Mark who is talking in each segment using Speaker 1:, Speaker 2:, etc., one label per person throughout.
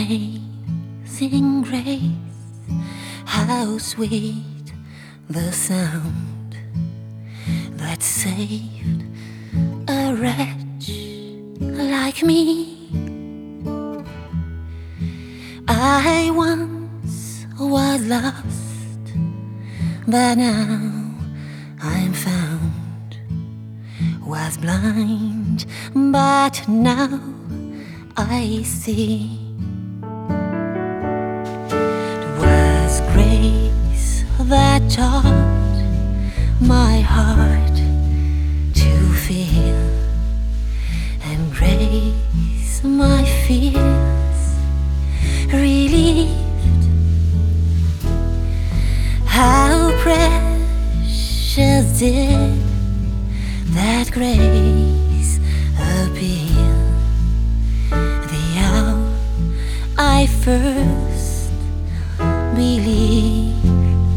Speaker 1: Amazing grace, how sweet the sound that saved a wretch like me. I once was lost, but now I'm found. Was blind, but now I see. It was grace that taught my heart to feel, and grace my fears relieved. How precious did that grace appear the hour I first believed.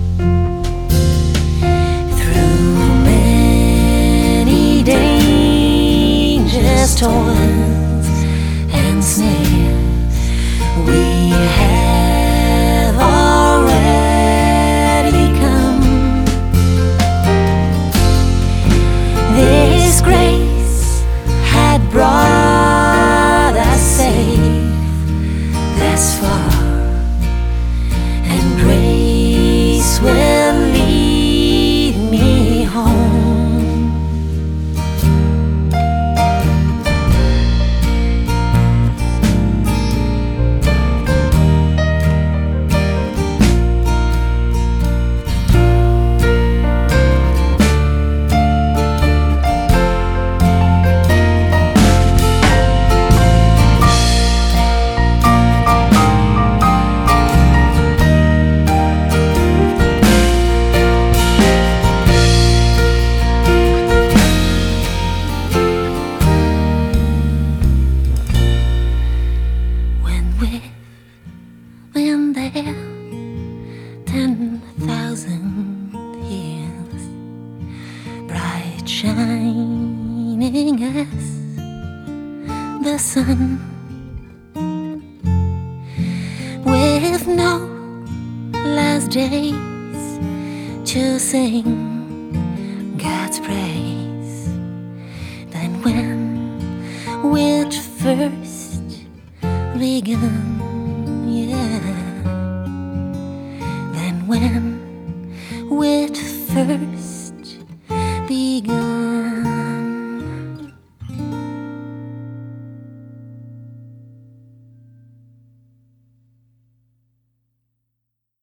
Speaker 1: Through many dangers, toils, and snares, we have already come. This grace had brought us safe thus far, and grace will lead me home. When there 10,000 years, bright shining as the sun, with no last days to sing God's praise, then when we'd first begun. Then when we'd first begun.